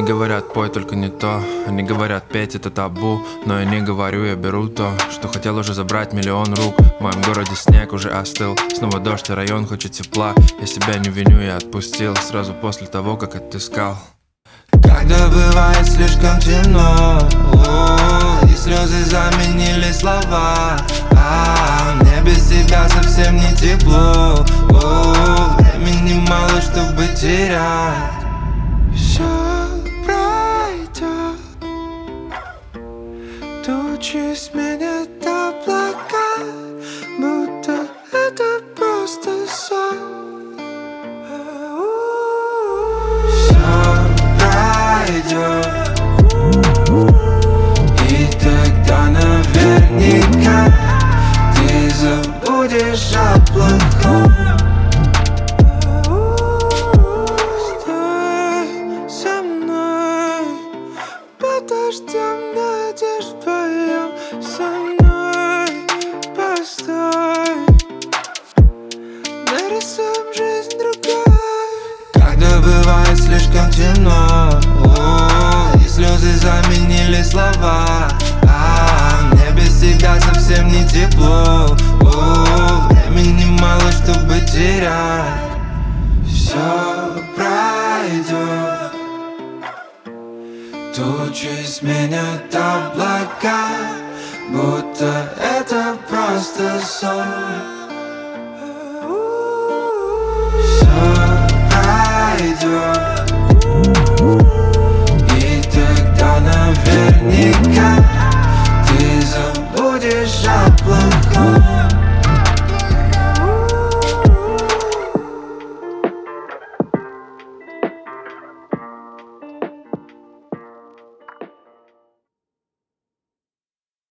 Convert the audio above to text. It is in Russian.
говорят, пой, только не то. Они говорят, петь это табу. Но я не говорю, я беру то, что хотел уже забрать миллион рук. В моем городе снег уже остыл. Снова дождь, и район хочет тепла. Я себя не виню, я отпустил сразу после того, как отыскал. Когда бывает слишком темно, и слезы заменили слова, мне без тебя совсем не тепло. Времени мало, чтобы терять. Все пройдет, тучи сменят облака, будто это просто сон. Все пройдет, и тогда наверняка ты забудешь о плохом. Подождем, надежд вдвоем. Со мной постой, нарисуем жизнь другой. Когда бывает слишком темно, и слезы заменили слова, мне без тебя совсем не тепло. Времени мало, чтобы терять. Все пройдет, тучи сменят облака, будто это просто сон. Все пройдет,